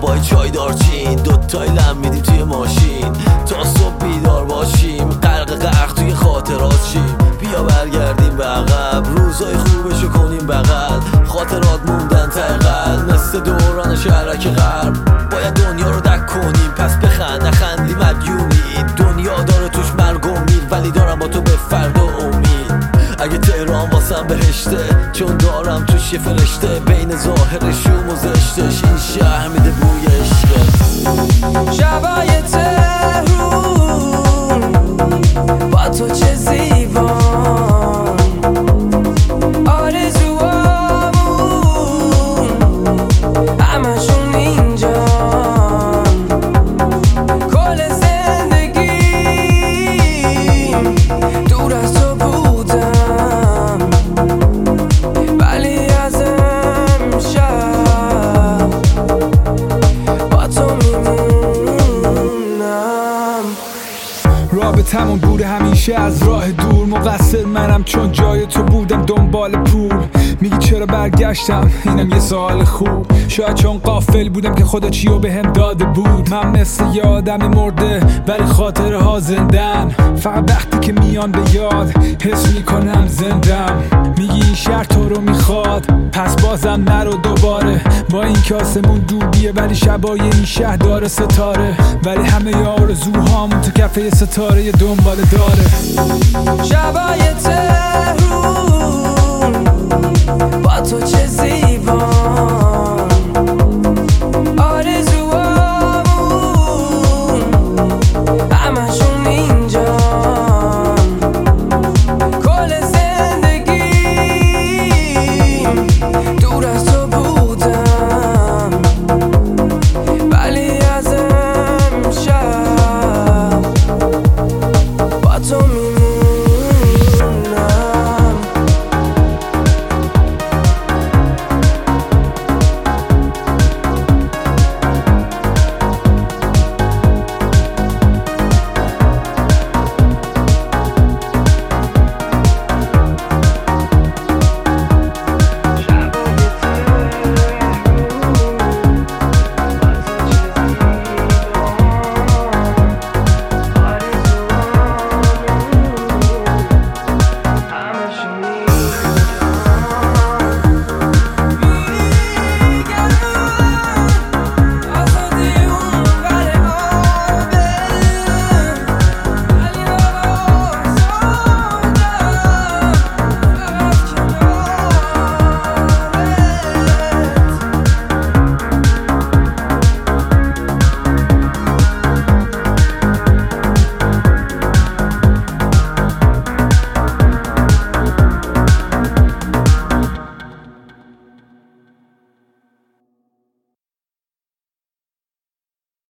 شبای چای دارچین دوتای لم میدیم توی ماشین تا صبح بیدار باشیم غرق توی خاطرات شیم بیا برگردیم به عقب روزای خوبشو کنیم بغل خاطرات موندن تقل مثل دوران شهرک غرب باید دنیا رو دک کنیم پس بخند نخندی مدیونی دنیا داره توش مرگ و میر ولی دارم با تو به فردا امید اگه تهران واسم بهشته چون دارم توش یه فرشته بین ظاهرش و زشتش این شهر میده بوی عشقت شبای تهرون با تو چه زیبان آرزوامون همشون اینجا کل زندگیم دور از تو بودم ولی از امشب با تو میمونم رابطمون بوده همیشه از راه دور مقصر منم چون جای تو بودم دنبال پول میگی چرا برگشتم اینم یه سوال خوب شاید چون غافل بودم که خدا چیو بهم داده بود من مثل یه آدم مرده ولی خاطره ها زندن فقط وقتی که میان به یاد حس میکنم زندم میگی این شهر تو رو میخواد پس بازم نرو دوباره با این که آسمون دوبیه ولی شبای این شهر داره ستاره ولی همه آرزوهامون تو کفه ستاره دنبال داره شبای تهرون با تو چه زیبا